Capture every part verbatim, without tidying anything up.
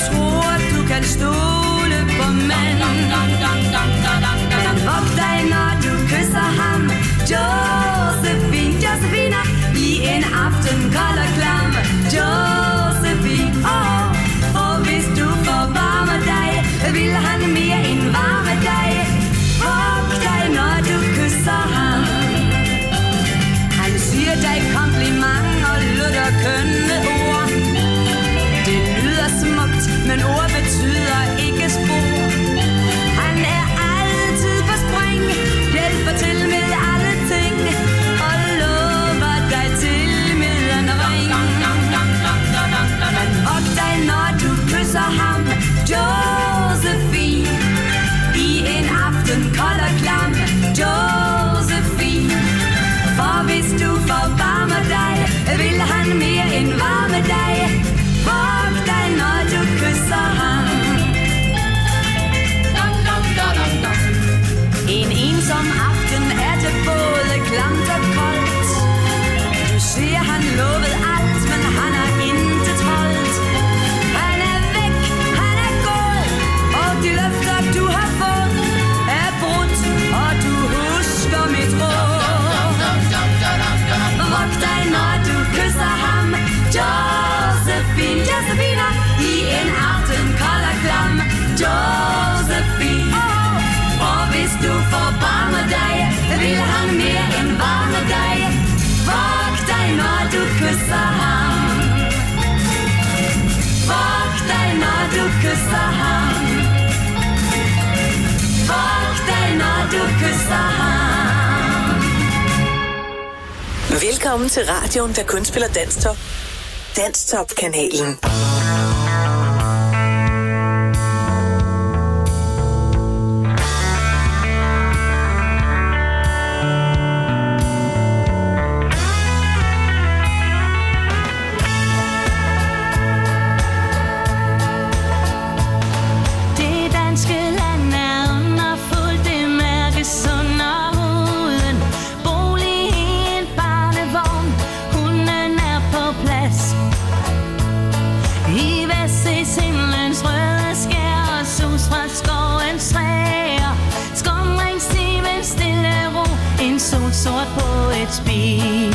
tror, du kan stole på mand. Men vok dig, når du kysser ham. Josephine, Josephine, i en aften kold og klam. Josephine, åh, for hvis du forvarmer dig, vil han mere end varme dig. Vok dig, når du kysser ham. Han siger dig kompliment og lutter kønne ord. Det lyder smukt, men ord betyder ikke spor. Han er altid på spring, hjælper til med alle ting og lover dig til med en ring. Men vok dig, når du kysser ham, Josephine, i en aften kold og klam. Josephine, for hvis du forvarmer dig, vil han mere end varme dig. Vok dig, når du kysser ham. En ensom aften er det både klamt og koldt. Du ser, han lovede alt, men han har intet holdt. Han er væk, han er gået, og de løfter, du har fået, er brudt, og du husker mit råd. Vok dig, når du kysser ham, Josephine, Josephine, i en aften kold og klam. Josephine, oh, for hvis du forbarmer dig, vil han mere end varme dig. Vok dig, når du kysser ham. Vok dig, når du kysser ham. Vok dig, når du kysser ham. Velkommen til radioen, der kun spiller Danstop. Danstop-kanalen. Sort på et spil.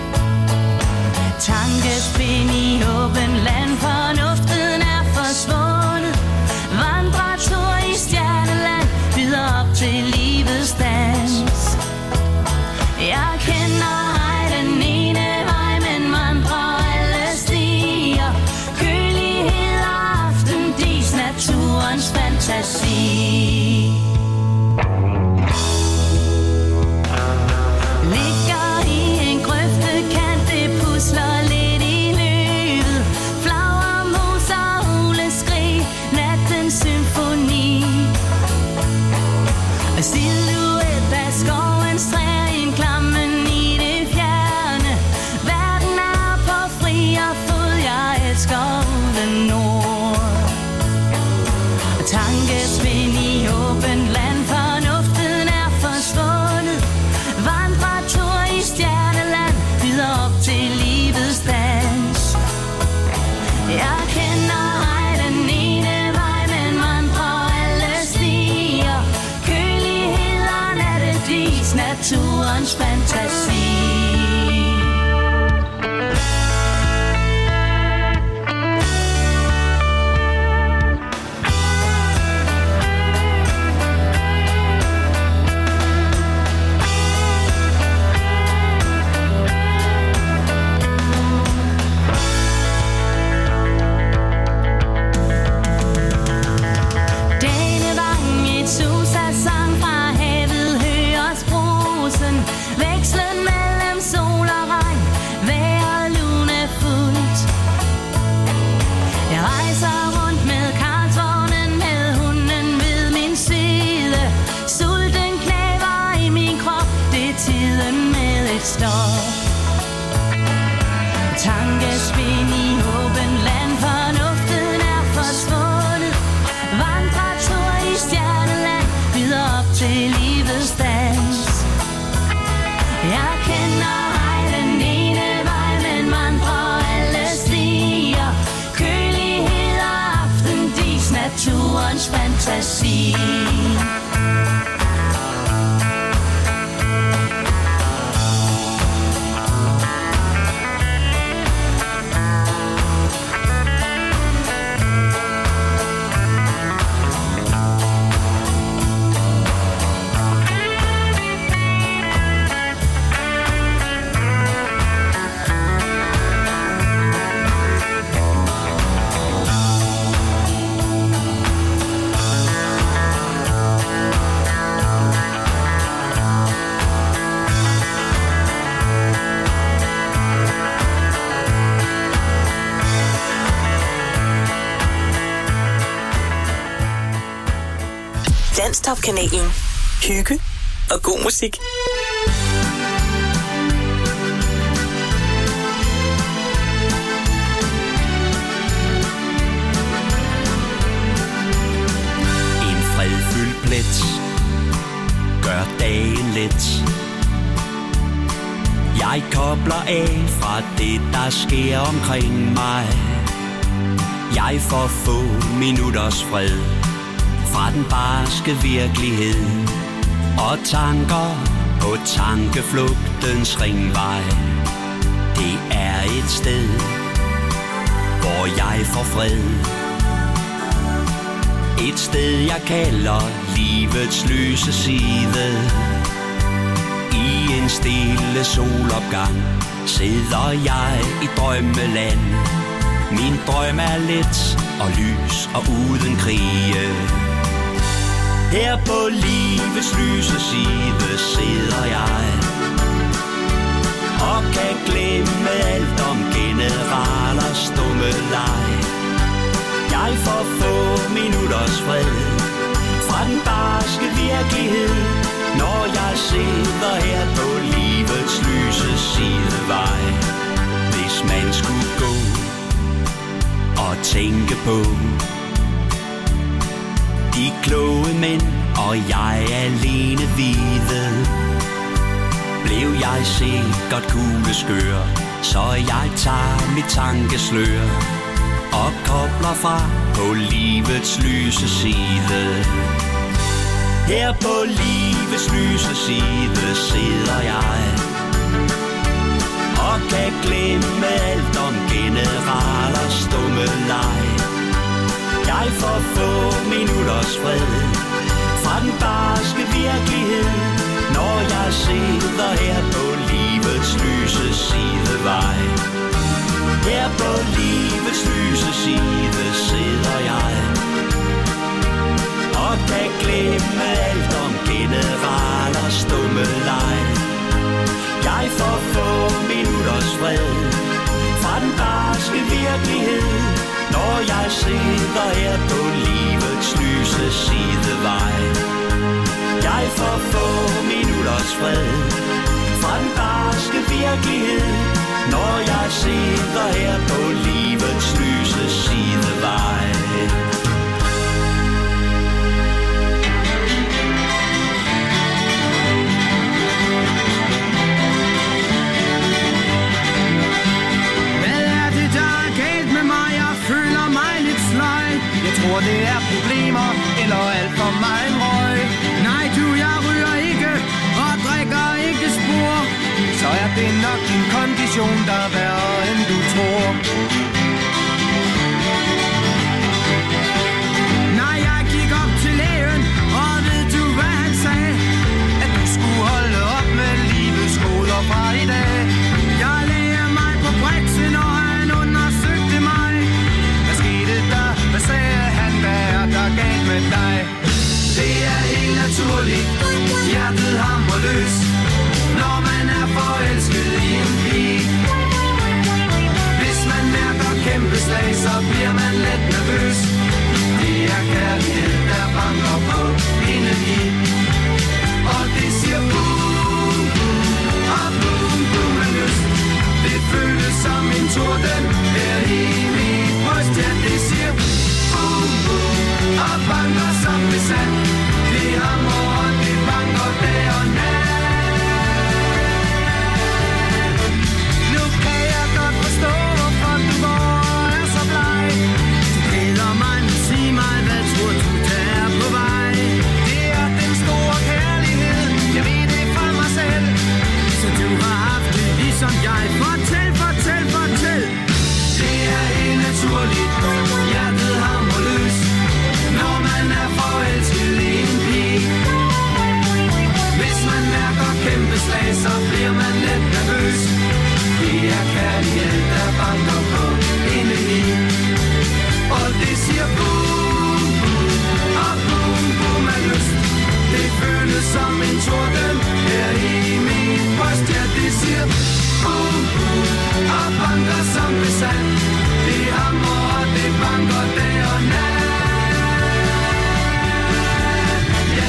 Tankespind i åben land, fornuften er forsvundet. Vandretur i stjerneland, videre op til livets dans. Jeg kender ej den ene vej, men vandrer alle stier. Kølighed og aftendis, naturens fantasi. Naturens fantasi. Vækslen Danstop-kanalen. Hygge og god musik. En fredfyldt plet gør dagen let. Jeg kobler af fra det, der sker omkring mig. Jeg får få minutters fred fra den barske virkelighed og tanker på tankeflugtens ringvej. Det er et sted, hvor jeg får fred. Et sted, jeg kalder livets lyse side. I en stille solopgang sidder jeg i drømmeland. Min drøm er let og lys og uden krige. Her på livets lyse side sidder jeg og kan glemme alt om generalers dumme leg. Jeg får få minutters fred fra den barske virkelighed, når jeg sidder her på livets lyse sidevej. Hvis man skulle gå og tænke på de kloge mænd, og jeg alene vide, blev jeg sikkert kugleskør, så jeg tager mit tankeslør og kobler fra på livets lyse side. Her på livets lyse side sidder jeg og kan glemme alt om generalers dumme leg. Jeg får få minutters fred fra den barske virkelighed, når jeg sidder her på livets lyse sidevej. Her på livets lyse side sidder jeg og kan glemme alt om generalers dumme leg. Jeg får få minutters fred fra den barske virkelighed, når jeg sidder her på livets lyse sidevej. Jeg får få minutters fred fra den barske virkelighed, når jeg sidder her på livets lyse sidevej. Jeg tror det er problemer eller alt for meget røg. Nej du, jeg ryger ikke og drikker ikke spor. Så er det nok din kondition, der er værre end du tror. Nej, jeg gik op til lægen, og ved du hvad han sagde? At du skulle holde op med livets goder fra i dag. Jeg lagde mig på briksen, og han undersøgte mig. Hvad skete der? Hvad sagde han? Hvad er der galt med dig? Det er helt naturligt, hjertet hamrer løs, når man er forelsket i en pige. Hvis man mærker kæmpe slag, så bliver man let nervøs. Det er kærlighed, der banker på indeni. Og det siger boom, boom, og boom, boom med lyst. Det føles som en torden her i mit bryst. Ja, det siger boom, boom, og banker som besat. Det hamrer og det banker dag og nat. Nu kan jeg godt forstå, hvorfor du går og er så bleg. Du gælder mig, nu sig mig, hvad tror du, der er på vej? Det er den store kærlighed, jeg ved det fra mig selv. Så du har haft det ligesom jeg. Fortæl, fortæl, fortæl. Det er helt naturligt, hjertet hamrer løs, når man er forelsket i en pige. Hvis man mærker kæmpe slag, så bliver man lidt nervøs. Det er kærlighed, der banker på indeni. Og det siger boom, boom, og boom, boom er lyst. Det føles som en torden her i min bryst. Ja, det siger boom, boom, og banker som besat. Det hamrer og det banker dag og nat. Ja,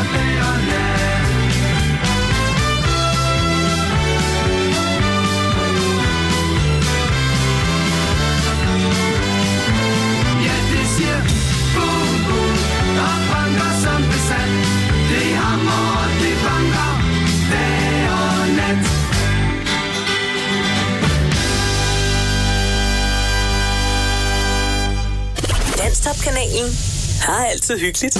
dag og nat. Ja, det siger boom, boom, og banker som besat. Det hammer og det banker dag og nat. Danstop-kanalen har altid hyggeligt.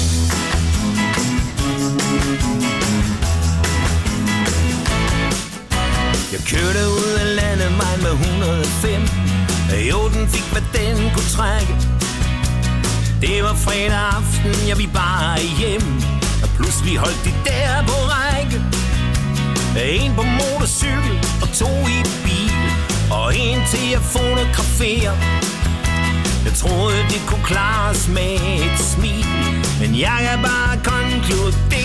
Jeg kørte ud af landevejen med et hundrede og fem. Jo, den fik, hvad den kunne trække. Det var fredag aften, jeg vi bare hjem. Og pludselig holdt de der på række. En på motorcykel og to i bil. Og en til at fotografere. Jeg troede, det kunne klares med et smil. Men jeg kan bare konkludere.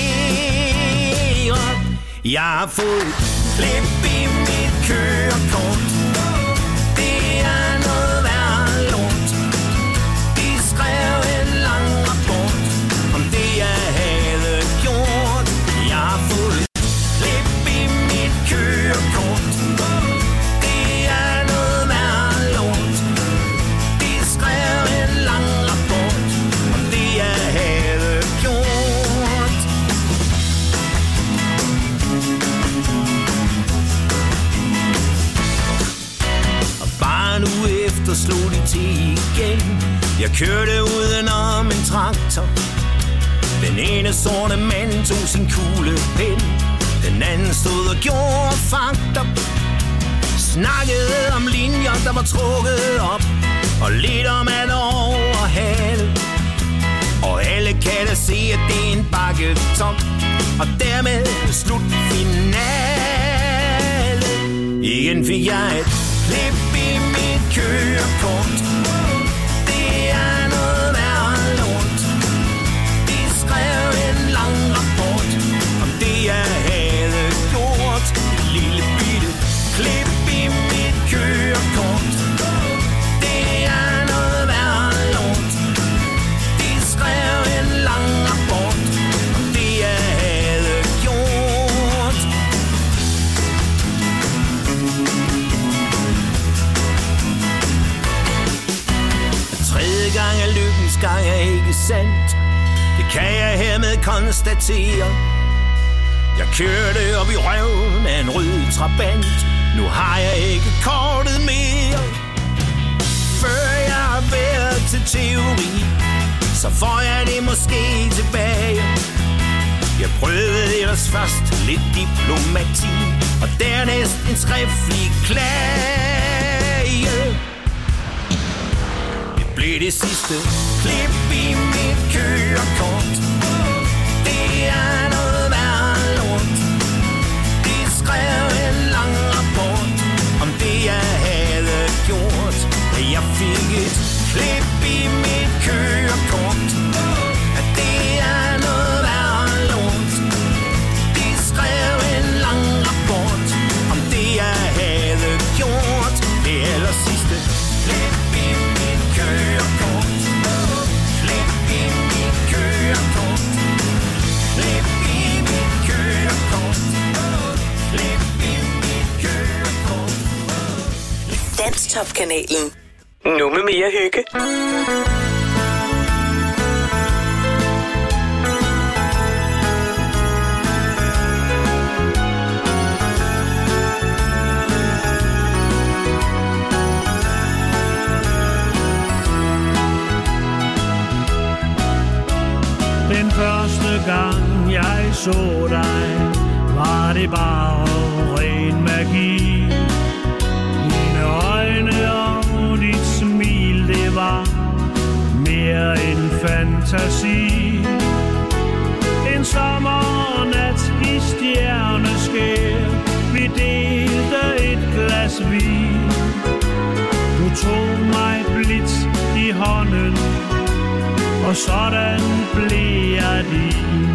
Jeg har fået klip i mit kørekort. Det er noget værre lort. De skrev en lang rapport om det, jeg havde gjort. Jeg har fået klip i mit kørekort. Det er noget værre lort. De skrev en lang rapport om det, jeg havde gjort. Og bare nu efter slog de til igen. Jeg kørte udenom en traktor. Den ene sorte mand tog sin kuglepen. Den anden stod og gjorde fakter. Snakkede om linjer, der var trukket op. Og lidt om at overhale. Og alle kan da se, at det er en bakketop. Og dermed slut finale. Igen fik jeg et klip i mit kørekort. Det er noget værre lort. De skrev en lang rapport om det, jeg havde gjort. Et lille bitte klip i mit kørekort. Det er noget værre lort. De skrev en lang rapport om det, jeg havde gjort. Tredje gang er lykkens gang er ikke sandt. Det kan jeg hermed konstatere. Jeg kørte op i røven af en rød trabant. Nu har jeg ikke kortet mere. Før jeg har været til teori, så får jeg det måske tilbage. Jeg prøvede ellers først lidt diplomati, og dernæst en skriftlig klage. Det blev det sidste klip i mit kørekort. Det er noget værre lort. De skrev en lang rapport om det, jeg havde gjort. Jeg fik et klip i mit kørekort. At det er noget værre lort. De skrev en lang rapport om det, jeg havde gjort. Det aller sidste klip i mit kørekort. Klip i mit kørekort. Klip i mit kørekort. Klip i mit kørekort. Danstop-kanalen. Nu med mere hygge. Den første gang jeg så dig, var det bare ren magi. Dine øjne og dit smil, det var mere end fantasi. En sommernat i stjerneskær, vi delte et glas vin. Du tog mig blidt i hånden, og sådan blev jeg din.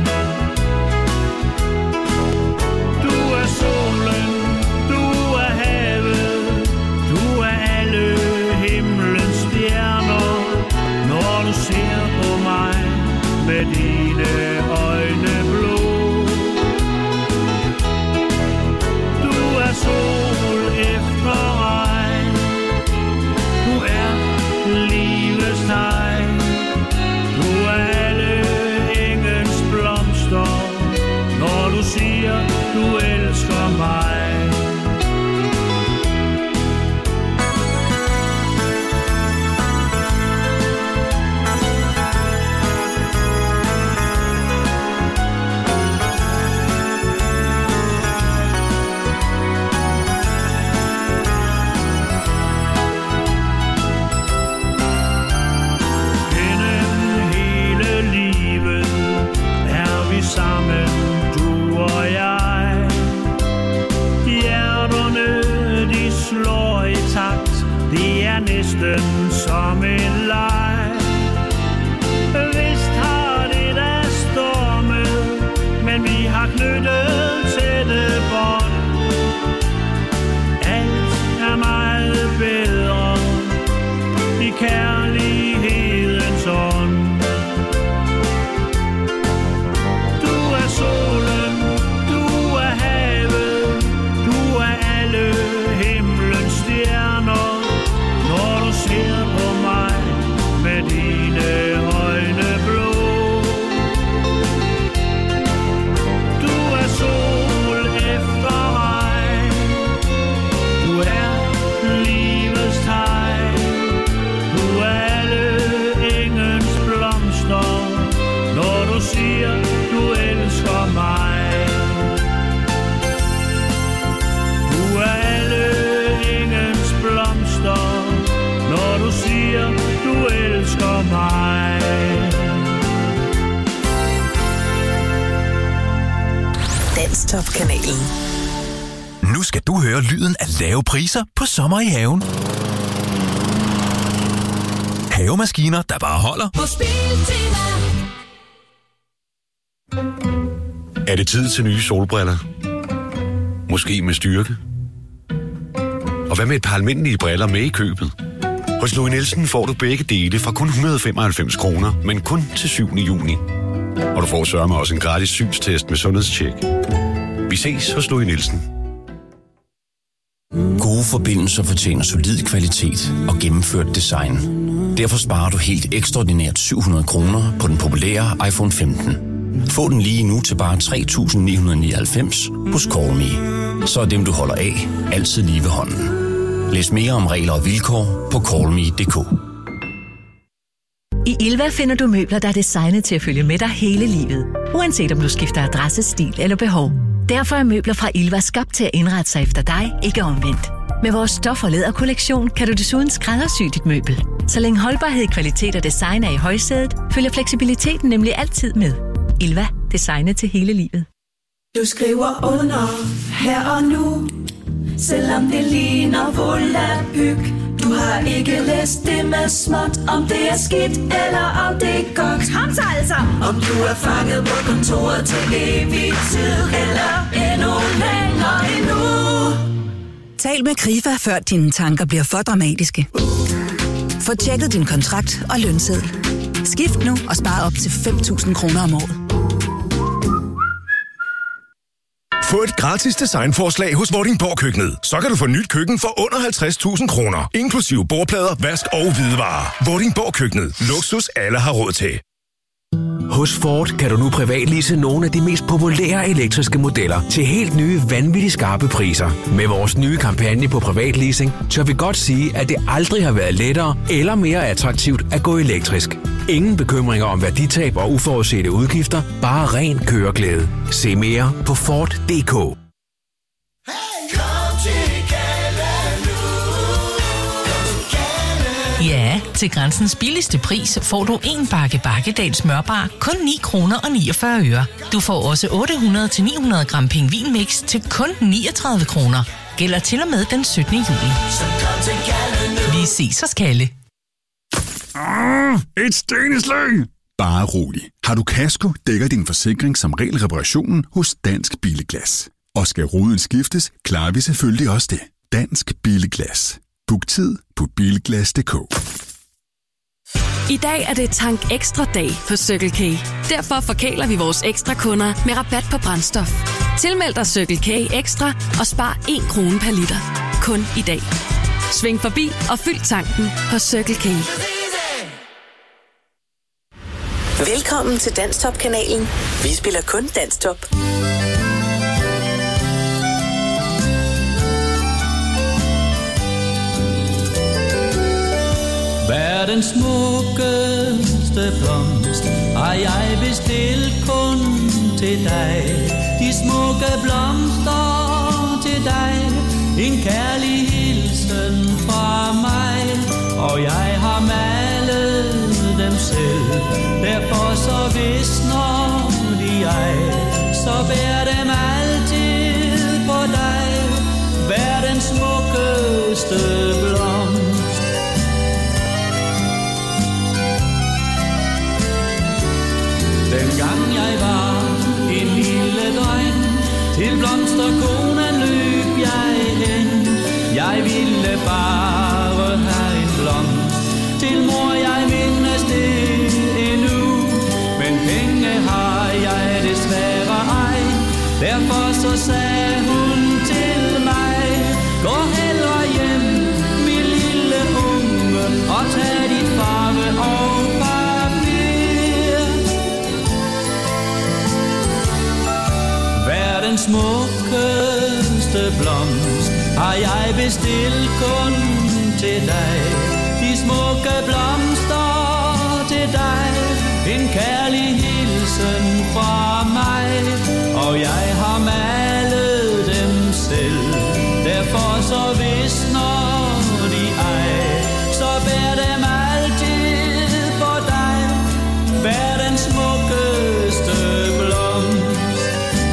Du er solen, du er havet, du er alle himlens stjerner. Når du ser på mig med dine øjne, som en leg. Vist har det da stormet, men vi har knyttet tætte bånd. Alt er meget bedre i kærlighedens ånd. Du er solen, du er havet, du er alle himlens stjerner. Når du ser på mig med dine øjne blå. Du er sol efter regn, du er livets tegn. Du er alle engens blomster, når du siger, du elsker mig. Du er alle engens blomster, når du siger, du elsker mig. Danstop-kanalen. Nu skal du høre lyden af lave priser på sommer i haven. Havemaskiner, der bare holder. På Biltema. Er det tid til nye solbriller? Måske med styrke? Og hvad med et par almindelige briller med i købet? Hos Louis Nielsen får du begge dele fra kun et hundrede og femoghalvfems kroner, men kun til syvende juni. Og du får sørme også en gratis synstest med sundhedstjek. Vi ses hos Louis Nielsen. Gode forbindelser fortjener solid kvalitet og gennemført design. Derfor sparer du helt ekstraordinært syv hundrede kroner på den populære iPhone femten. Få den lige nu til bare tre tusind ni hundrede nioghalvfems hos Call Me. Så er dem, du holder af, altid lige ved hånden. Læs mere om regler og vilkår på call me punktum d k. I Ilva finder du møbler, der er designet til at følge med dig hele livet. Uanset om du skifter adresse, stil eller behov. Derfor er møbler fra Ilva skabt til at indrette sig efter dig, ikke omvendt. Med vores stof- og læderkollektion kan du desuden skræddersy dit møbel. Så længe holdbarhed, kvalitet og design er i højsædet, følger fleksibiliteten nemlig altid med. Ilva. Designet til hele livet. Du skriver under her og nu, selvom det ligner volapyk. Du har ikke læst det med småt, om det er skidt eller om det er godt. Kom så altså! Om du er fanget på kontoret til evig tid, eller endnu længere endnu. Tal med Krifa, før dine tanker bliver for dramatiske. Få tjekket din kontrakt og lønseddel. Skift nu og spar op til fem tusind kroner om året. Få et gratis designforslag hos Vordingborg Køkkenet. Så kan du få nyt køkken for under halvtreds tusind kroner. Inklusive bordplader, vask og hvidevarer. Vordingborg Køkkenet. Luksus alle har råd til. Hos Ford kan du nu privatlease nogle af de mest populære elektriske modeller til helt nye, vanvittigt skarpe priser. Med vores nye kampagne på privatleasing, tør vi godt sige, at det aldrig har været lettere eller mere attraktivt at gå elektrisk. Ingen bekymringer om værditab og uforudsete udgifter, bare ren køreglæde. Se mere på Ford punktum d k. Ja, til Grænsens billigste pris får du en bakke Bakkedal smørbar kun ni kroner og niogfyrre øre. Du får også otte hundrede til ni hundrede gram pingvinmix til kun niogtredive kroner. Gælder til og med den syttende juli. Vi ses hos Kalle. Ah, et steneslag! Bare rolig. Har du kasko, dækker din forsikring som regel reparationen hos Dansk Billeglas. Og skal ruden skiftes, klarer vi selvfølgelig også det. Dansk Billeglas. Book tid på bilglas punktum d k. I dag er det Tank Ekstra dag på Circle K. Derfor forkæler vi vores ekstra kunder med rabat på brændstof. Tilmeld dig Circle K Ekstra og spar en krone per liter. Kun i dag. Sving forbi og fyld tanken på Circle K. Velkommen til Danstop-kanalen. Vi spiller kun Danstop. Verdens smukkeste blomst har jeg bestilt kun til dig. De smukke blomster til dig, en kærlig hilsen fra mig. Og jeg har malet dem selv, derfor så visner de ej. Så bær dem altid på dig, verdens smukkeste blomst. blomsterkonen løb jeg hen. Jeg ville bare have en blomst til mor, jeg mindes det endnu. Men penge har jeg desværre ej. Derfor så sagde hun til mig: gå hellere hjem, min lille unge, og tag dit farve og papir. Verdens smukkeste blomst har jeg bestilt kun til dig. De smukke blomster til dig, en kærlig hilsen fra mig. Og jeg har malet dem selv, derfor så visner de ej. Så bær dem altid for dig, verdens smukkeste blomst.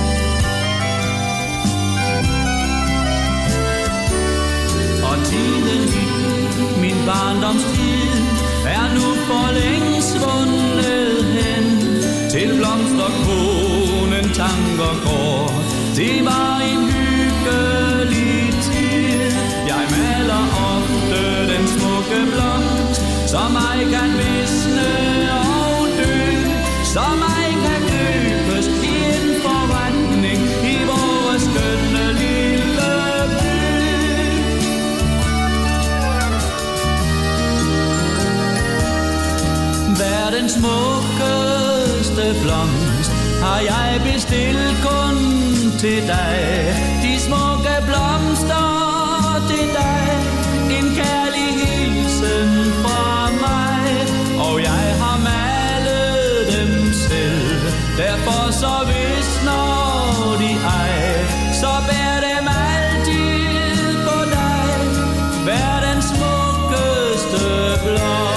Og tiden gik, min barndomstid er nu for længe svundet hen. Til blomsterkonen tanker går, det var en hyggelig tid. Jeg maler ofte den smukke blomst, som ej kan visne og dø, som ej kan købes i en forretning i vores skønne lille by. Verdens smukkeste blomst har jeg bestilt kun til dig. De smukke blomster til dig, en kærlig hilsen fra mig. Og jeg har malet dem selv, derfor så visner de ej. Så bær dem altid på dig, verdens smukkeste blomst.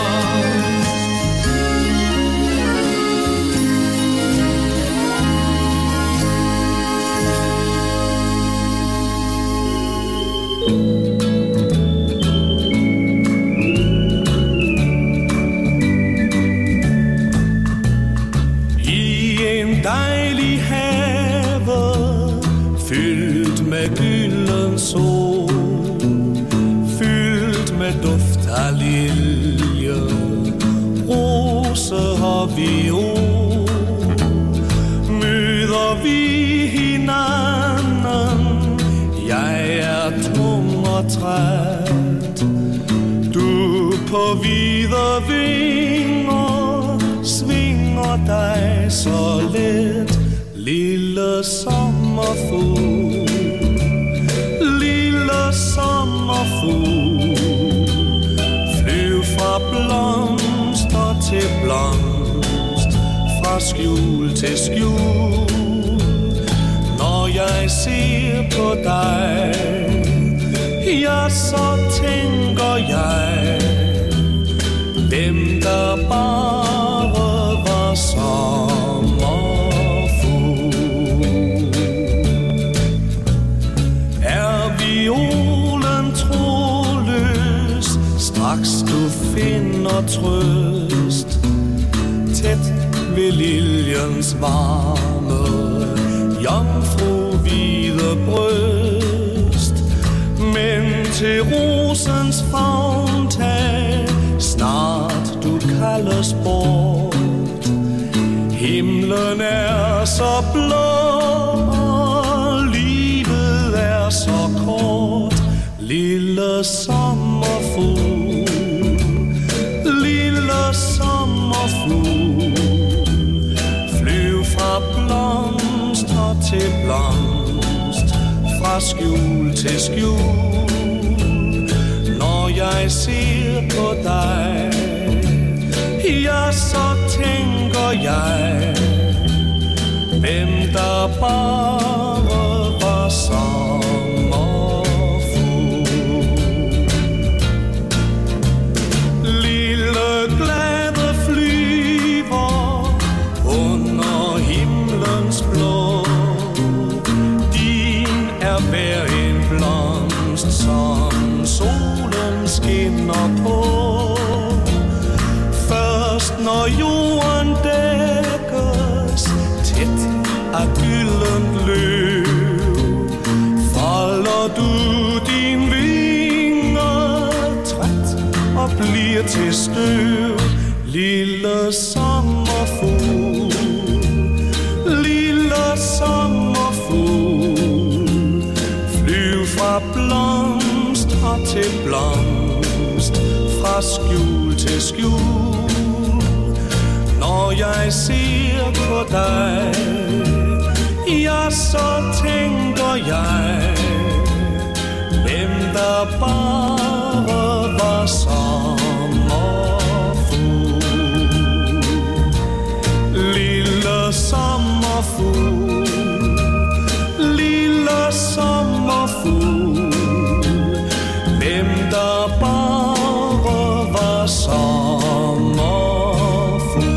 Dejlig have, fyldt med gylden sol, fyldt med duft af lilje, rose og viol. Møder vi hinanden, jeg er tung og træt, du på hvide vinger svinger dig så let. Lille sommerfugl, lille sommerfugl, flyv fra blomster til blomst, fra skjul til skjul. Når jeg ser på dig, ja, så tænker jeg, hvem der bare var sommerfugl. Er violen troløs, straks du finder trøst, tæt ved liljens varme, jomfru hvide bryst. Men til rosens favn tag, snart du kaldes bort. Himlen er så blå, og livet er så kort. Lille sommerfugl, lille sommerfugl, flyv fra blomster til blomst, fra skjul til skjul. Når jeg ser på dig, ja, så tænker jeg, hvem der bare var sommerfugl. Lille glade flyver under himlens blå, din er hver en blomst, som solen skinner på. Først når jorden dækkes tæt af gyldent løv, bliver til støv. Lille sommerfugl, lille sommerfugl, flyv fra blomst og til blomst, fra skjul til skjul. Når jeg ser på dig, ja, så tænker jeg, hvem der bare var sommerfugl. Lille sommerfugl, lille sommerfugl, hvem der bare var sommerfugl.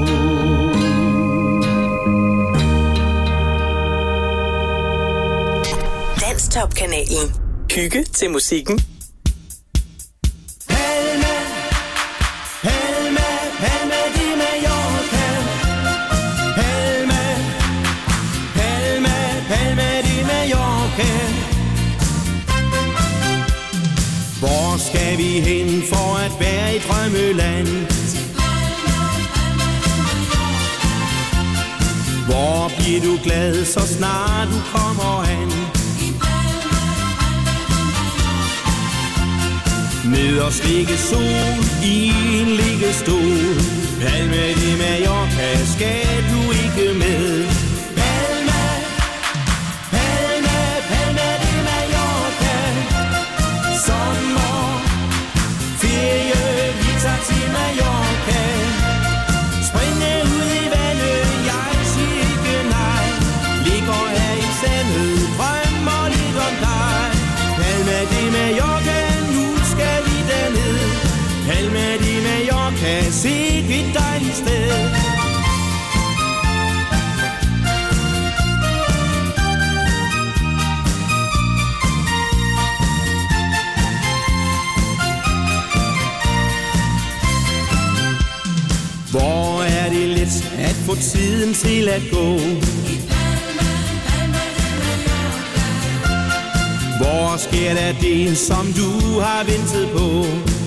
Danstop-kanalen. Hygge til musikken. Palma, Palma, Palma de Mallorca. Palma, Palma, Palma de Mallorca. Hvor skal vi hen for at være i drømmeland? Hvor bliver du glad, så snart du kommer an? Ned og stikke sol i en liggestol. Palma de Mallorca, skal du ikke med? Palma, Palma, Palma de Mallorca. Sommer, ferie, vi tager til Mallorca. Springe ud i vandet, jeg siger ikke nej. Ligger her i sandet, drømmer lidt om dig. Palma de Mallorca, Palma de Mallorca, sikke et dejligt sted. Hvor er det let at få tiden til at gå? Hvor sker der det, som du har ventet på?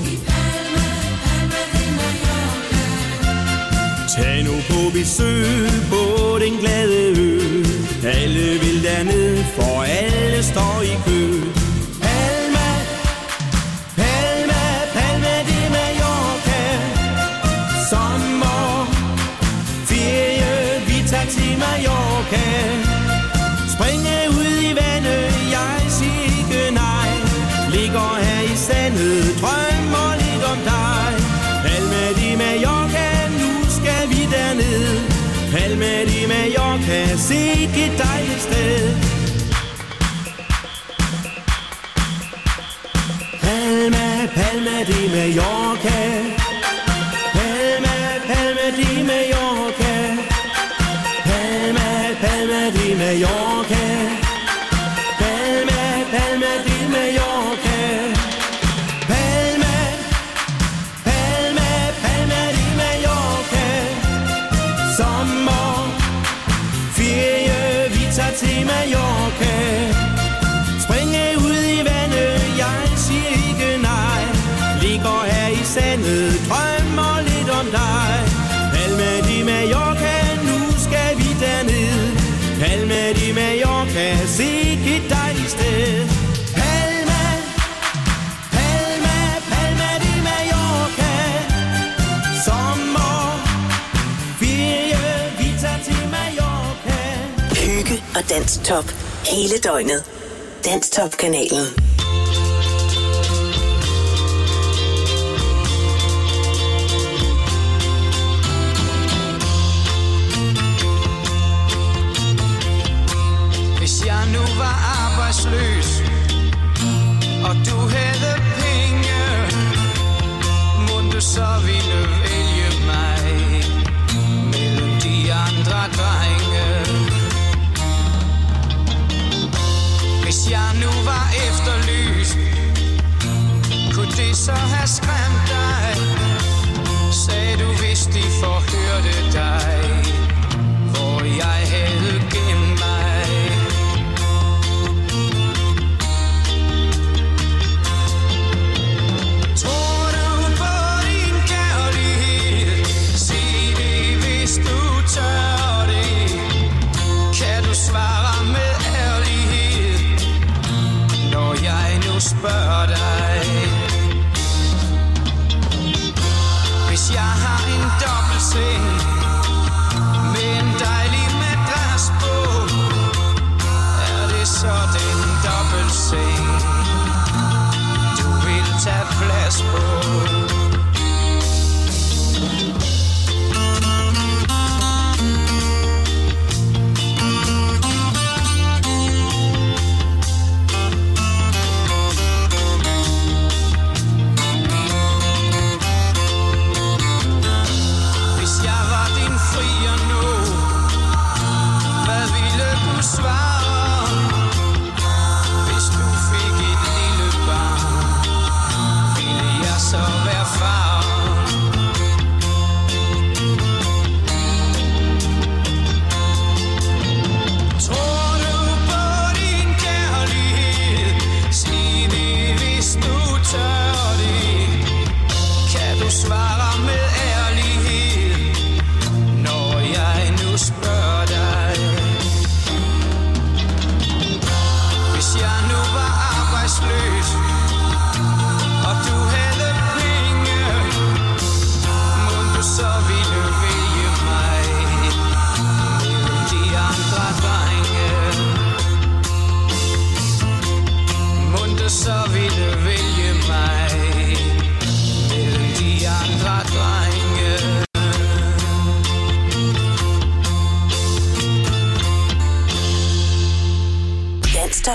Tag nu på besøg på den glade ø. Alle vil derned, for alle står i kø. Palma, Palma, Palma de Mallorca. Sommer, ferie, vi tager til Mallorca. Springe ud i vandet, jeg siger ikke nej. Ligger her i sandet, drømmer lidt om dig. Palma de Mallorca, skal vi derned. Palma de Mallorca, sikke et dejligt sted. Palma, Palma de Mallorca. Palma, Palma de Mallorca. Palma, Palma de Mallorca. Palma, Palma de Mallorca. Palma, Palma, Palma de Mallorca. Sommer, ferie, vi tager til Mallorca. Springe ud i vandet, jeg siger ikke nej. Ligger her i sandet, drømmer lidt om dig. Palma de Mallorca, nu skal vi derned. Palma de Mallorca, sikke et dejligt sted. Palma, Palma, Palma de Mallorca. Sommer, ferie, vi tager til Mallorca. Hygge og Danstop hele døgnet. Danstop-kanalen. Hvis jeg nu var arbejdsløs, og du havde penge, må du så ville vælge mig mellem de andre drenge. Hvis jeg nu var efterlyst, kunne det så have skræmt dig? Sagde du, hvis de forhørte dig, hvor jeg havde gemt mig. Tror du på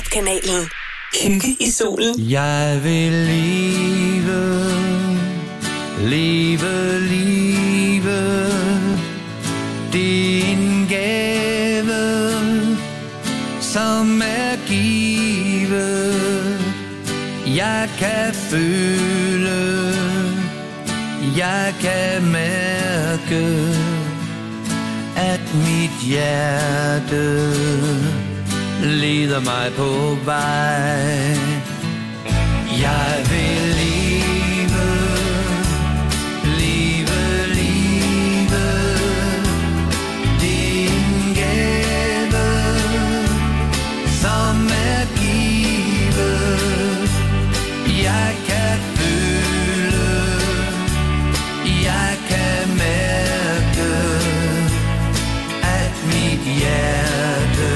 Danstop-kanalen. Hygge i solen. Jeg vil leve, leve, leve. Det er en gave, som er givet. Jeg kan føle, jeg kan mærke, at mit hjerte leder mig på vej. Jeg vil leve, leve, leve. Det er en gave, som er givet. Jeg kan føle, jeg kan mærke, at mit hjerte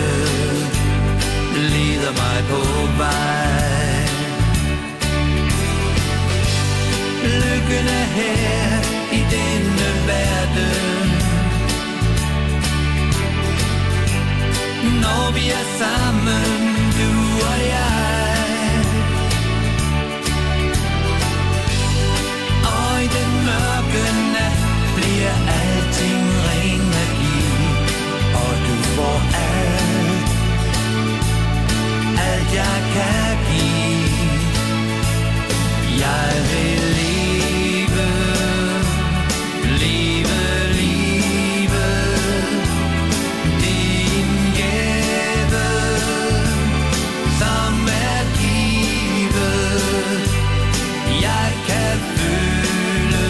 leder mig på vej. Lykken er her i denne verden, når vi er sammen, du og jeg. Og i den mørke nat bliver alting ren magi, og du får alt, alt jeg kan give. Jeg vil leve, leve, leve. Det er en gave, som er givet. Jeg kan føle,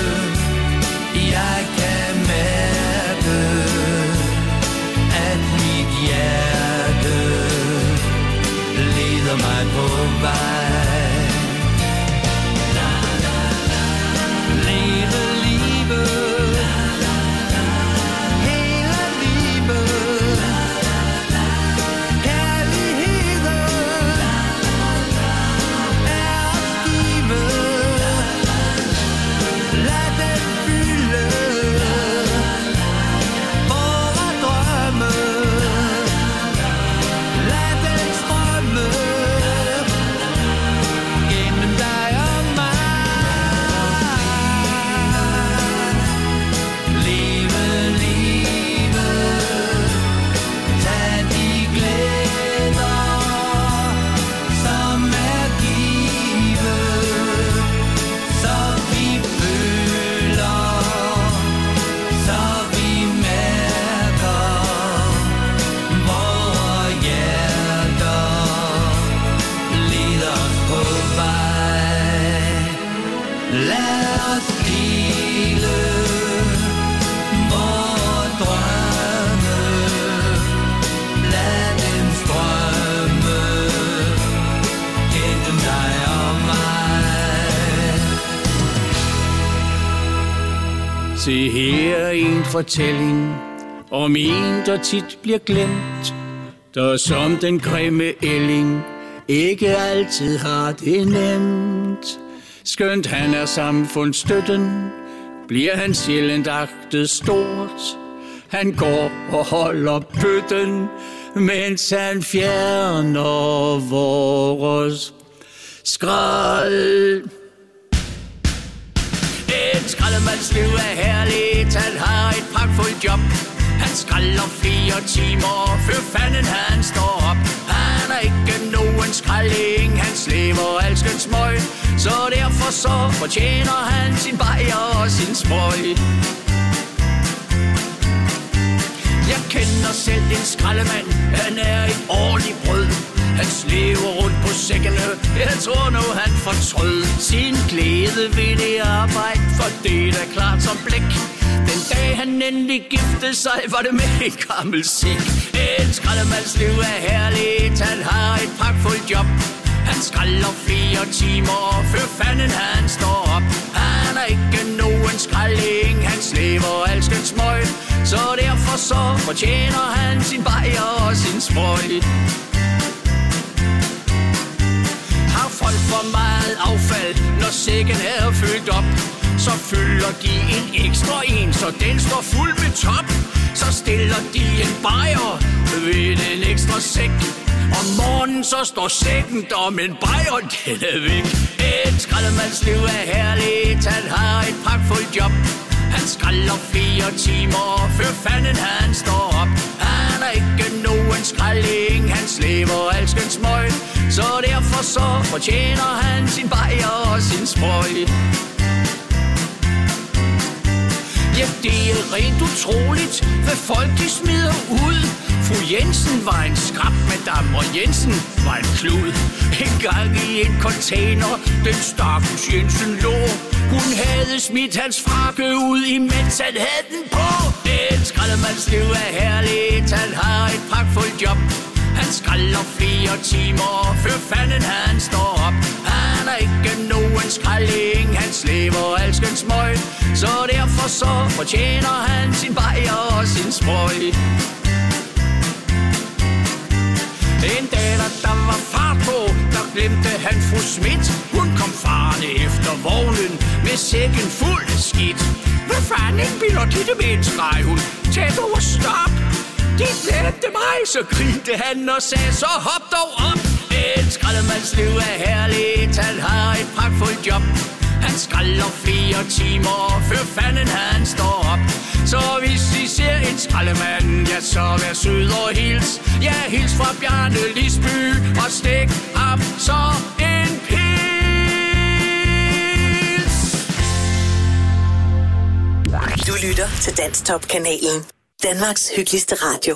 jeg kan mærke, at mit hjerte leder mig på vej. Leve livet, hele livet. Kærligheden er os givet. Lad den fylde vore drømme. Lad den strømme gennem dig og mig. Leve livet, tag de glæder, som er givet, så vi føler, så vi mærker, vore hjerter leder os på vej. Lad os dele vore drømme, lad dem strømme gennem dig og mig. Se her en fortælling om en, der tit bliver glemt, der som den grimme ælling ikke altid har det nemt. Skønt han er samfundsstøtten, bliver han sjældent agtet stort. Han går og holder bøtten, mens han fjerner vores skrald. En skraldemands liv er herligt, han har et pragtfuldt job. Han skralder fire timer, før fanden han står op. Han er ikke nogen skralding, han slæver alskens smøg. Så derfor så fortjener han sin bajer og sin smøg. Jeg kender selv en skraldemand, han er et ordentligt brød. Han slæver rundt på sækkene, jeg tror nu han fortrød sin glæde ved det arbejde, for det er da klart som blæk. Den dag han endelig giftede sig, var det med et gammelt sæk. En skraldemands liv er herligt, han har et pragtfuldt job. Han skralder fire timer, før fanden han står op. Han er ikke nogen skralding, han slæver alskens smøg. Så derfor så fortjener han sin bajer og sin smøg. Har folk for meget affald, når sækken er fyldt op, så fylder de en ekstra en, så den står fuld med top. Så stiller de en bajer ved den ekstra sæk. Om morgenen så står sækken der, men bajeren den er væk. Et skraldemandsliv er herligt, han har et pragtfuldt job. Han skralder flere timer, før fanden han står op. Han er ikke nogen skralding, han slæber alskens smøg. Så derfor så fortjener han sin bajer og sin smøg. Ja, det er rent utroligt, hvad folk de smider ud. Fru Jensen var en skrab, madame, og Jensen var en klud. En gang i en container, den stakkels Jensen lå. Hun havde smidt hans frakke ud, imens han havde den på. En skraldemandsliv er herligt, han har et pragtfuldt job. Han skralder flere timer, før fanden han står op. Han er ikke nogen skralding, han slæber alskens smøg. Så derfor så fortjener han sin bajer og sin smøg. En dag, der, der var fart på, der glemte han fru Schmidt. Hun kom farne efter vognen med sækken fuld af skidt. Hvad fanden bilder de det med en streg, hun? Tag dog og stop. De glemte mig, så grinte han og sagde, så hop dog op. En skraldemandsliv er herligt, han har et pragtfuldt job. Han skralder flere timer, før fanden han står op. Så hvis I ser en skraldemand, ja, så vær sød og hils. Ja, hils fra Bjarne Lisby og stik ham så en pils. Du lytter til Danstop-kanalen. Danmarks hyggeligste radio.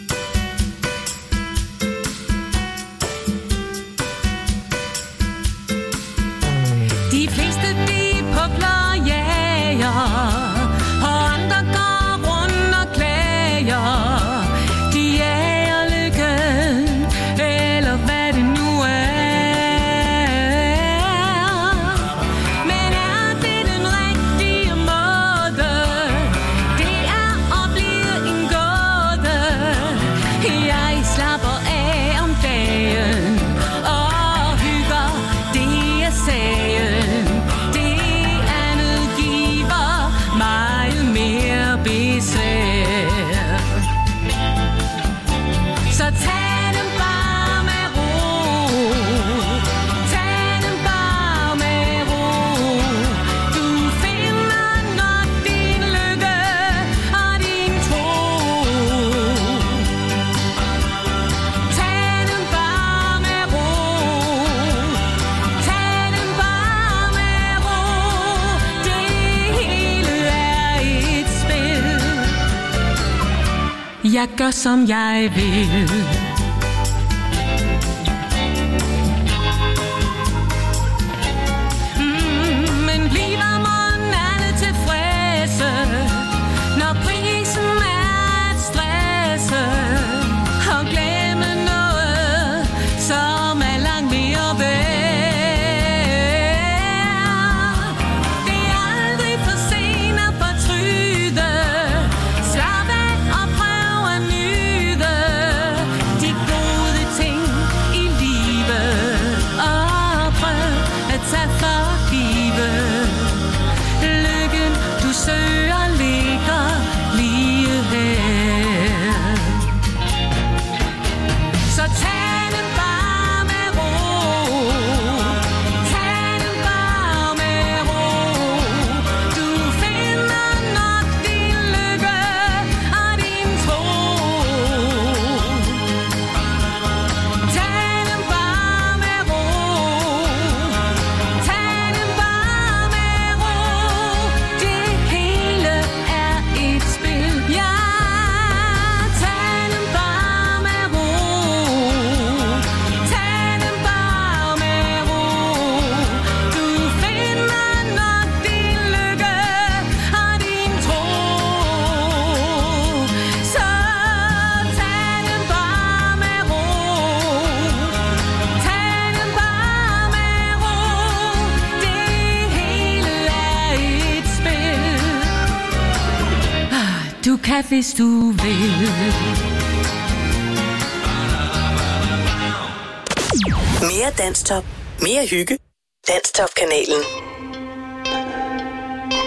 De fleste de pukler jager, og andre går rundt og klager. De jager lykken, eller hvad det nu er. Men er det den rigtige måde? Det er og bliver en gåde. Jeg slapper af om dagen og hygger, det er sagen. Det andet giver meget mere besvær. Så tag den bare med ro. Tag den bare med ro. Du finder nok din lykke og din tro. Tag den bare med ro. Tag den bare med ro. Det hele er et spil. Jeg gør som jeg vil. Mm, men bliver mon alle tilfredse, når prisen er at stresse og glemme noget, som er langt mere værd. Det er aldrig for sent at fortryde. Slap af og prøv at nyde de gode ting i livet, og prøv at tage for givet. Lykken du søger ligger lige her. Så tag den bare med ro. Tag den bare med ro. Du finder nok din lykke og din tro. Tag den bare med ro. Tag den bare med ro. Det hele er et spil. Ja, tag den bare med ro. Tag den bare med ro. Du finder nok din lykke og din tro. Så tag den bare med ro. Tag den bare med ro. Det hele er et spil. Du kan, hvis du vil. Mere Danstop. Mere hygge. Danstop-kanalen.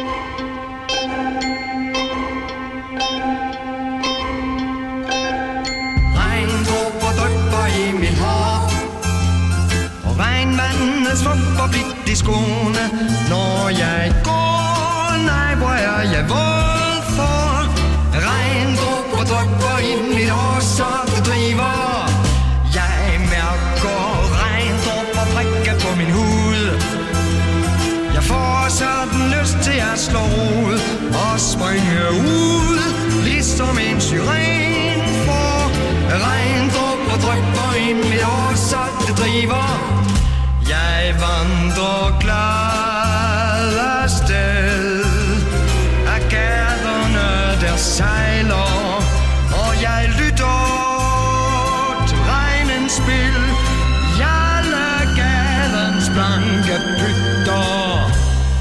i skoene, når jeg går. Nej, hvor er jeg våd for. Regndrupper drypper i mit hår, så det driver. Jeg mærker regndrupper prikke på min hud. Jeg får sådan lyst til at slå rod og springe ud, ligesom en syren får. Regndrupper drypper i mit hår, så det driver. Jeg vandrer glad afsted af gaderne, der sejler, og jeg lytter til regnens spil. Jalle gadens blanke pytter.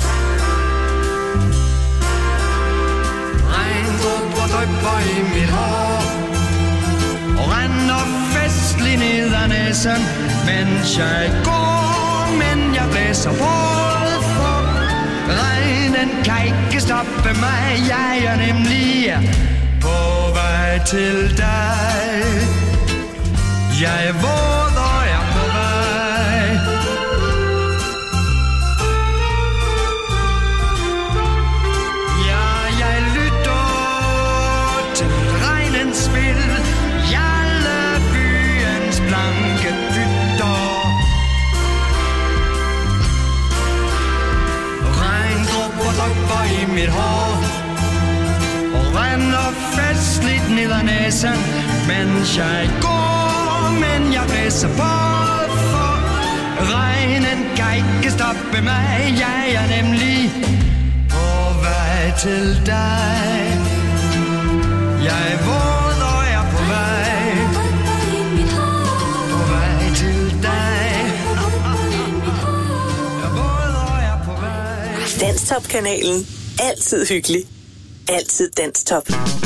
Regndrupper drypper i mit hår og render festlig ned ad næsen, mens jeg går. Men jeg blæser både for. Regnen kan ikke stoppe mig. Jeg er nemlig på vej til dig. Jeg er våd og er på vej. Ja, jeg lytter til regnens spil. Jalle byens blanke dytter. Drypper i mit hår og render festligt ned ad næsen, mens jeg går. Men jeg blæser på, for regnen kan ikke stoppe mig. Jeg er nemlig på vej til dig. Jeg er våd og er på vej. På vej til dig. Jeg er våd og er på vej. Danstop-kanalen. Altid hyggelig. Altid Danstop.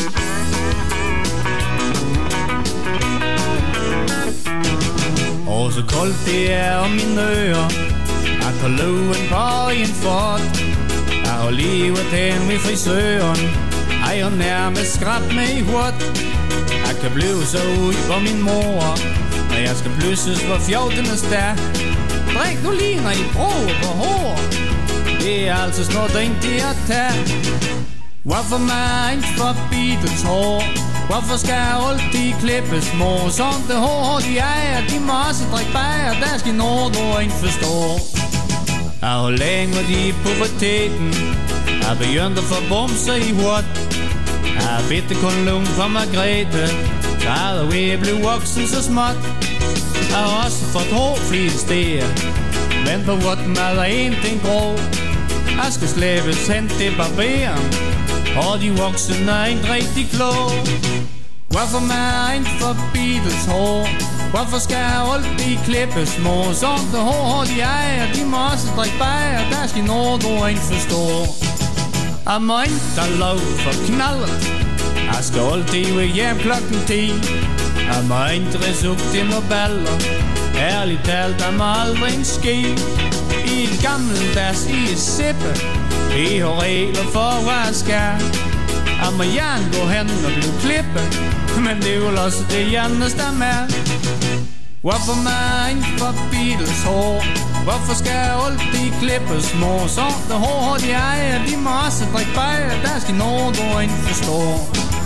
Og så koldt det er om mine ører, at på løven på en fort. Jeg har livet hen med frisøren, jeg har nærmest skrabt med i hurt. Jeg kan blive så ud på min mor, når jeg skal bløsses på fjortende dag. Drik nu lige, når I bruger på hår. Det er altså snart ikke at tage. Hvorfor mig ikke for Beatles hår? Hvorfor skal jeg altid klippes mor? Som det hår de ejer, de må også drikke bajer. Der skal noget du ikke forstår. Jeg har længe i puberteten, jeg begyndt at få bumser i hurt. Jeg har bitte kun lung for Margrethe, så er vi blevet voksen så småt. Jeg har også fået hår flere steder, men på hurten er der en ting grå. Jeg skal slæbes hen til barberen, og de voksne er ikke rigtig klog. Hvorfor mig ikke for Beatles hår? Hvorfor skal jeg altid klippes mor? Som det hår de ejer, de må også drikke bajer. Der skal noget du ikke forstår. Jeg må ikke have lov for knaldet, jeg skal altid være hjem klokken ti. Jeg må ikke ridse op til nogle baller, ærligt talt der må aldrig ske. I en gammeldags i sippe, vi har regler for hvad jeg skal. Jeg må gerne gå hen og blive klippet, men det er jo også det eneste med. Hvorfor mig ikke for Beatles hår? Hvorfor skal jeg altid klippes mor? Så det hår de ejer, de må også drikke bajer. Der skal noget du ikke forstår.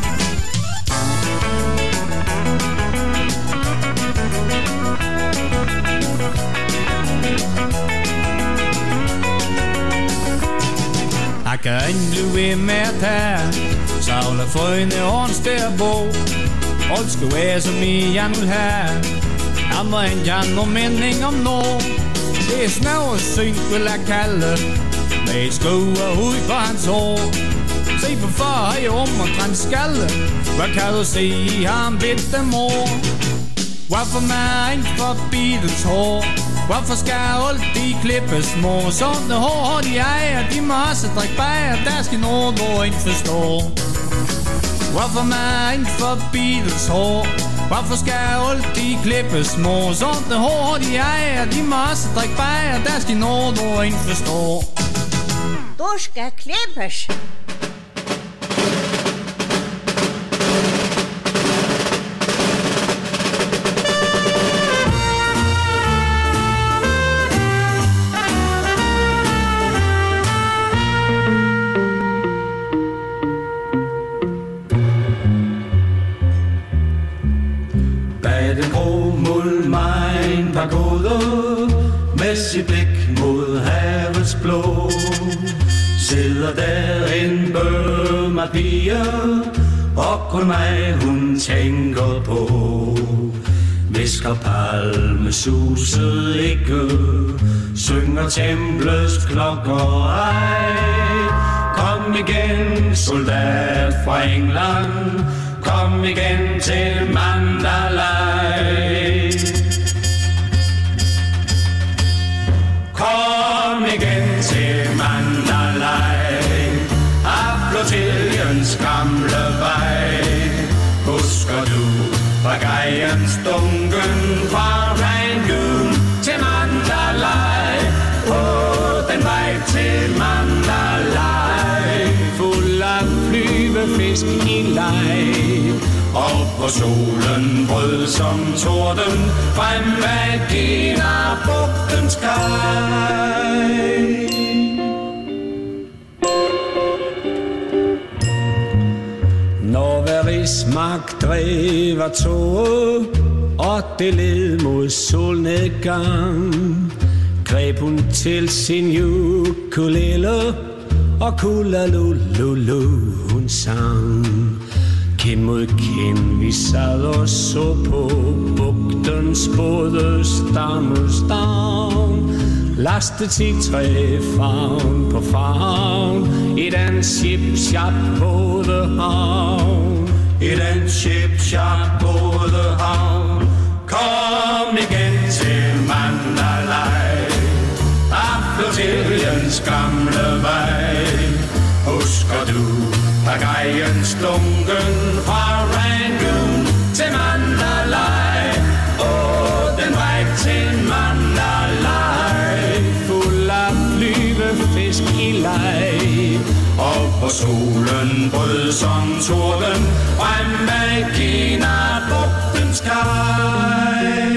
Jeg kan ikke blive ved med at tage savle frøene ordens der bo. Alt skal være som I jeg vil have. Jeg må ikke have nogen mening om noget. Det er snævre syng vil jeg kalde, med et skue ud på hans hår. Se på far har jeg om og trændt skalle. Hvad kan du se i ham bitte mor? Hvorfor mig ikke for Beatles hår? Hvorfor skal jeg altid klippes mor? Sådan det hår de ejer, de må også drikke bajer. Der skal noget du ikke forstår. Hvorfor mig ikke for Beatles hår? Hvorfor skal jeg altid klippes mor? Sådan det hår de ejer, de må også drikke bajer. Der skal noget du ikke forstår. Du skal klippes. sit blik mod havets blå, sidder der en bømmet pige, og kun mig hun tænker på. Visker palmesuset ikke, synger templets klokker ej. Kom igen, soldat fra England, kom igen til Mandalay. Kom igen til Mandalay, af flotilliens gamle vej. Husker du bagajens dunken fra Rangoon til Mandalay? På den vej til Mandalay, fuld af flyvefisk i leg. Og på solen brød som torden, frem af Kina-bugtens kaj. Når hver rigsmagt drev toget, og det led mod solnedgang, greb hun til sin ukulele, og kulalululu hun sang. Kind mod kind, vi sad og så på bugtens både stammestavn. Lastet i træ, favn på favn, i den ship-shop både havn. I den ship-shop både havn. Kom igen til Mandalay, af flotilliens gamle vej. Husker du bagajens dunken fra Rangoon til Mandalay? Åh, den vej til Mandalay, fuld af flyvefisk i leg. Og på solen brød som torden, frem af Kina-bugtens kaj.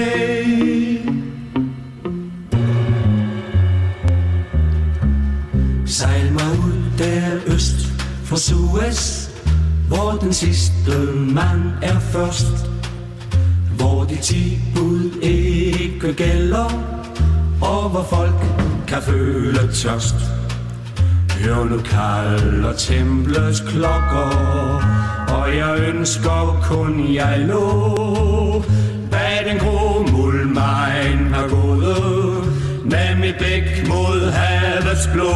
Sejl mig ud der øst for Suez, hvor den sidste mand er først, hvor de ti bud ikke gælder, og hvor folk kan føle tørst. Hør nu kalder templets klokker, og jeg ønsker kun jeg lå bag den grå muldmegn har gået, med mit blik mod havets blå.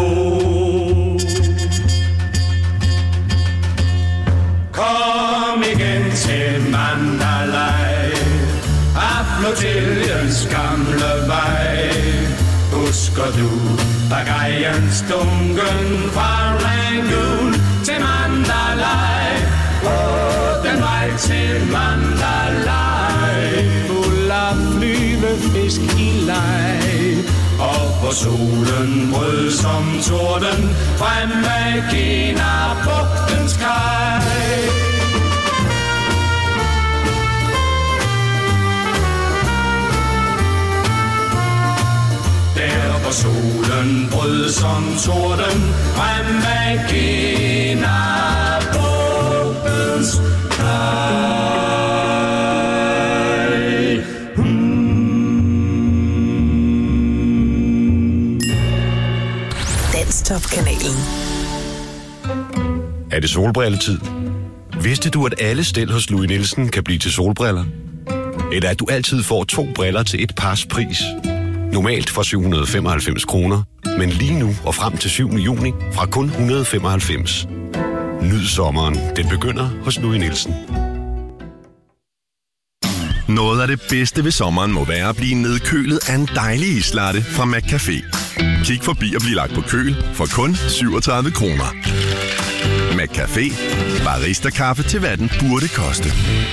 Kom igen til Mandalay, af flotilliens gamle vej. Husker du bagajens dunken fra Rangoon til Mandalay? Åh, den vej til Mandalay, fuld af flyvefisk i leg. Og på solen brød som torden, frem af Kina-bugtens kaj. Der hvor solen brød som torden, frem af Kina-bugtens kaj. Danstop-kanalen. Er det solbrilletid? Vidste du, at alle stel hos Louis Nielsen kan blive til solbriller? Eller at du altid får to briller til et pars pris? Normalt for syv hundrede og femoghalvfems kroner, men lige nu og frem til syvende juni fra kun et hundrede og femoghalvfems. Nyd sommeren. Den begynder hos Louis Nielsen. Noget af det bedste ved sommeren må være at blive nedkølet af en dejlig islatte fra McCafé. Kig forbi og bliv lagt på køl for kun syvogtredive kroner. McCafé. Barista-kaffe til hvad den burde koste.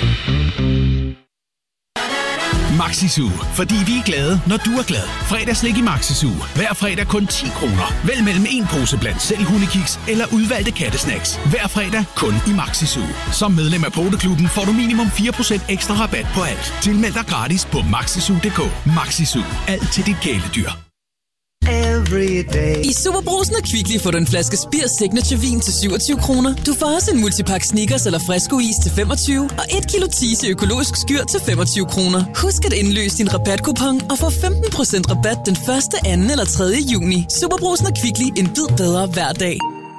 Maxi-Zoo, fordi vi er glade, når du er glad. Fredagslik i Maxi-Zoo. Hver fredag kun ti kroner. Vælg mellem en pose blandt selv hundekiks eller udvalgte kattesnacks. Hver fredag kun i Maxi-Zoo. Som medlem af Poteklubben får du minimum fire procent ekstra rabat på alt. Tilmeld dig gratis på maxizoo punktum d k. Maxi-Zoo. Alt til dit kæledyr. every day. I Superbrugsen og Kvickly får du en flaske Spir Signature Vin til syvogtyve kroner. Du får også en multipakke Snickers eller Fresco-is til femogtyve og et kilo Tise økologisk skyr til femogtyve kroner. Husk at indløse din rabatkupon og få femten procent rabat den første, anden eller tredje juni. Superbrugsen og Kvickly, en bid bedre hver dag.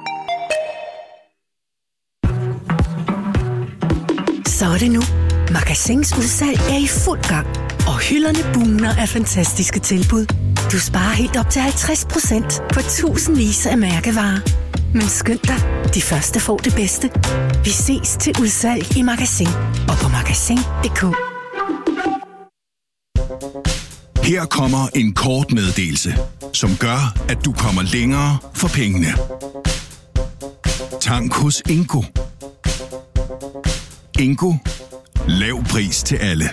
Så er det nu. Magasins udsalg er i fuld gang. Og hylderne bugner af fantastiske tilbud. Du sparer helt op til halvtreds procent på tusindvis af mærkevarer. Men skynd dig, de første får det bedste. Vi ses til udsalg i Magasin og på magasin punktum d k. Her kommer en kort meddelelse, som gør, at du kommer længere for pengene. Tank hos Ingo. Ingo. Lav pris til alle.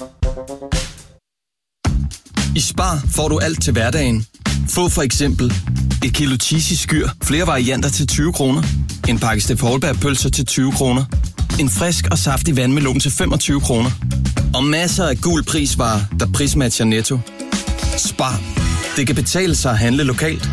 I Spar får du alt til hverdagen. Få for eksempel et kilo Tisi skyr, flere varianter til tyve kroner. En pakke Steff Holberg-pølser til tyve kroner. En frisk og saftig vandmelon til femogtyve kroner. Og masser af gul prisvarer, der prismatcher Netto. Spar. Det kan betale sig at handle lokalt.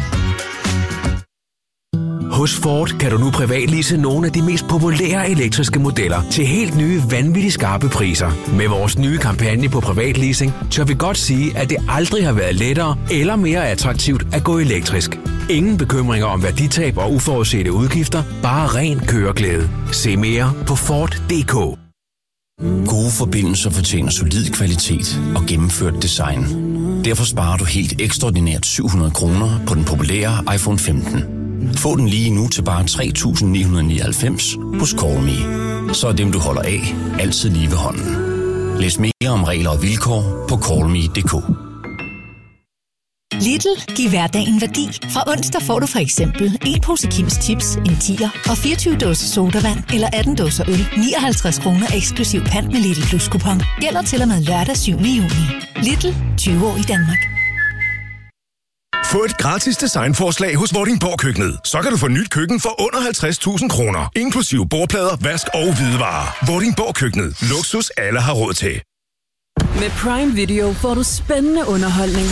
Hos Ford kan du nu privatlease nogle af de mest populære elektriske modeller til helt nye, vanvittigt skarpe priser. Med vores nye kampagne på privatleasing, tør vi godt sige, at det aldrig har været lettere eller mere attraktivt at gå elektrisk. Ingen bekymringer om værditab og uforudsete udgifter, bare ren køreglæde. Se mere på Ford punktum d k. Gode forbindelser fortjener solid kvalitet og gennemført design. Derfor sparer du helt ekstraordinært syv hundrede kroner på den populære iPhone femten. Få den lige nu til bare tre tusind ni hundrede nioghalvfems hos Call Me. Så er dem, du holder af, altid lige ved hånden. Læs mere om regler og vilkår på call me punktum d k. Lidl giver hverdagen værdi. Fra onsdag får du for eksempel en pose Kims Chips, en tier og fireogtyve dåser sodavand eller atten dåser øl. nioghalvtreds kroner eksklusiv pant med Lidl Plus kupon. Gælder til og med lørdag syvende juni. Lidl, tyve år i Danmark. Få et gratis designforslag hos Vordingborg Køkkenet. Så kan du få nyt køkken for under halvtreds tusind kroner. Inklusiv bordplader, vask og hvidevarer. Vordingborg Køkkenet. Luksus alle har råd til. Med Prime Video får du spændende underholdning.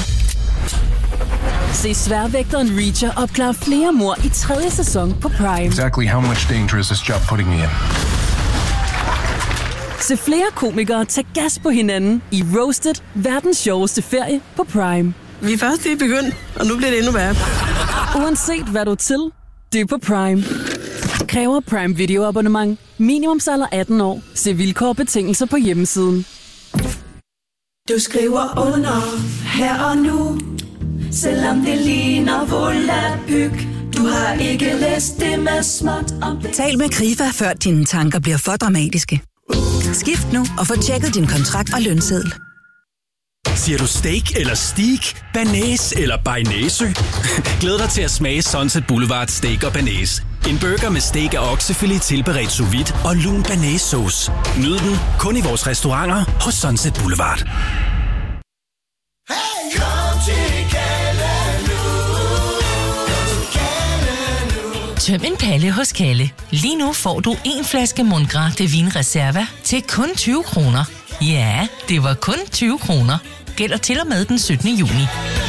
Se sværvægteren Reacher opklare flere mord i tredje sæson på Prime. Exactly how much danger is this job putting me in? Se flere komikere tage gas på hinanden i Roasted, verdens sjoveste ferie på Prime. Vi er først lige begyndt, og nu bliver det endnu værre. Uanset hvad du er til, det er på Prime. Kræver Prime Video abonnement. Minimumsalder atten år. Se vilkår og betingelser på hjemmesiden. Du skriver under her og nu, selvom det ligner volapyk. Du har ikke læst det med småt om det. Tal med Krifa, før dine tanker bliver for dramatiske. Skift nu og få tjekket din kontrakt og lønseddel. Siger du steak eller steak, banæs eller bearnaise? Glæd dig til at smage Sunset Boulevard Steak og Banæs. En burger med steak og oksefilet tilberedt sous vide og lun banæssauce. Nyd den kun i vores restauranter hos Sunset Boulevard. Hey, kom til Kalle nu. Kom til Kalle nu. Tøm en palle hos Kalle. Lige nu får du en flaske Montgras de Vin Reserva til kun tyve kroner. Ja, det var kun tyve kroner. Gælder til og med den syttende juni.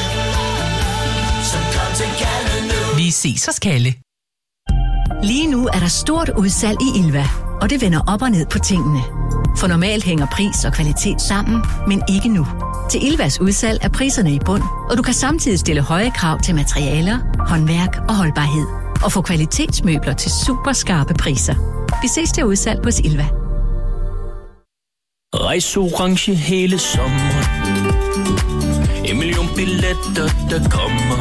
Så kom til Kalle nu. Vi ses hos Kalle. Lige nu er der stort udsalg i Ilva, og det vender op og ned på tingene. For normalt hænger pris og kvalitet sammen, men ikke nu. Til Ilvas udsalg er priserne i bund, og du kan samtidig stille høje krav til materialer, håndværk og holdbarhed. Og få kvalitetsmøbler til super skarpe priser. Vi ses til udsalg hos Ilva. Rejs orange hele sommeren. En million billetter, der kommer.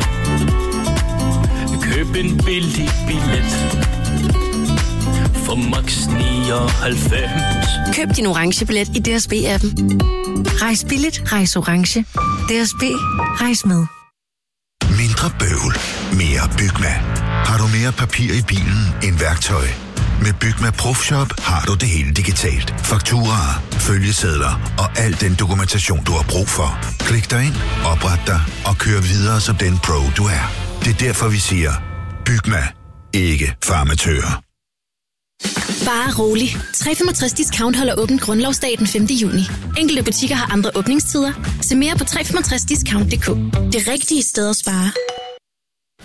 Køb en billig billet for max nioghalvfems. Køb din orange billet i D S B-appen. Rejs billigt, rejs orange. D S B, rejs med. Mindre bøvl, mere Bygma. Har du mere papir i bilen end værktøj? Med Bygma Profshop har du det hele digitalt. Fakturaer, følgesedler og al den dokumentation, du har brug for. Klik dig ind, opret dig og kør videre som den pro, du er. Det er derfor, vi siger, Bygma, ikke farmatører. Bare rolig. tre komma femogtres discount holder åbent grundlovsdag den femte juni. Enkelte butikker har andre åbningstider. Se mere på tre komma femogtres discount punktum d k. Det rigtige sted at spare.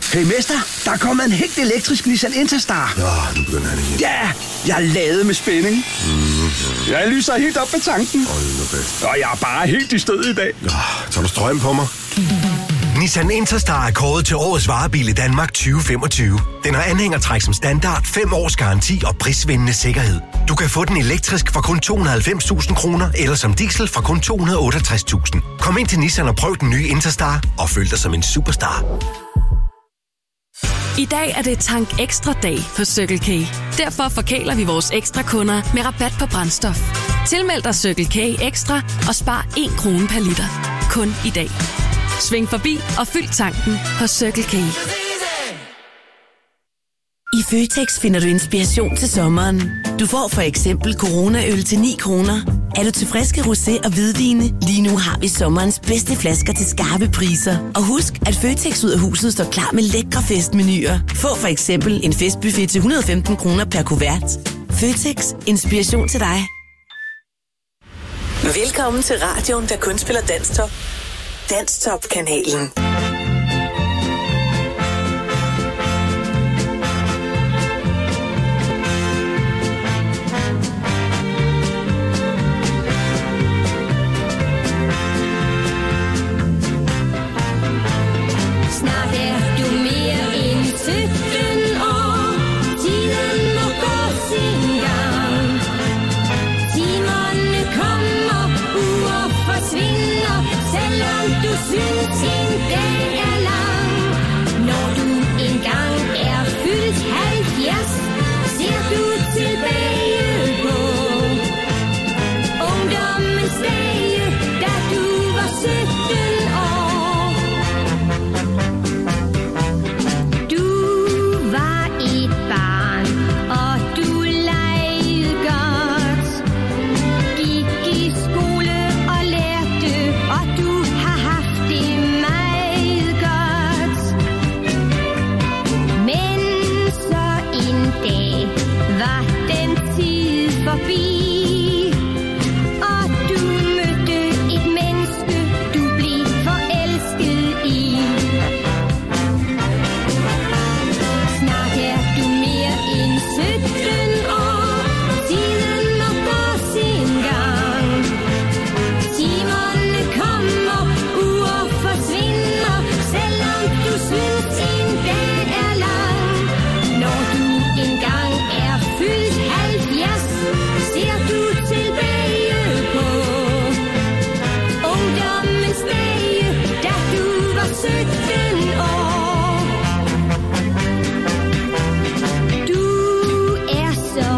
Hey mester, der er kommet en helt elektrisk Nissan Interstar. Ja, nu begynder han igen. Ja, jeg er ladet med spænding. Mm-hmm. Jeg lyser helt op med tanken. Hold nu fast. Og jeg er bare helt i stød i dag. Ja, tager du strøm på mig? Nissan Interstar er kåret til årets varebil i Danmark tyve femogtyve. Den har anhængertræk som standard, fem års garanti og prisvindende sikkerhed. Du kan få den elektrisk for kun to hundrede og halvfems tusind kroner, eller som diesel for kun to hundrede og otteogtres tusind. Kom ind til Nissan og prøv den nye Interstar, og føl dig som en superstar. I dag er det Tank Ekstra dag hos Circle K. Derfor forkæler vi vores ekstra kunder med rabat på brændstof. Tilmeld dig Circle K Ekstra og spar en krone per liter. Kun i dag. Sving forbi og fyld tanken hos Circle K. I Føtex finder du inspiration til sommeren. Du får for eksempel Corona-øl til ni kroner. Er du til friske rosé og hvidvine? Lige nu har vi sommerens bedste flasker til skarpe priser. Og husk, at Føtex ud af huset står klar med lækre festmenuer. Få for eksempel en festbuffet til et hundrede og femten kroner per kuvert. Føtex. Inspiration til dig. Velkommen til radioen, der kun spiller Danstop. Danstop-kanalen. Snart er du mere end sytten år. Tiden må gå sin gang. Timerne kommer, uger forsvinder. Selvom du synes en dag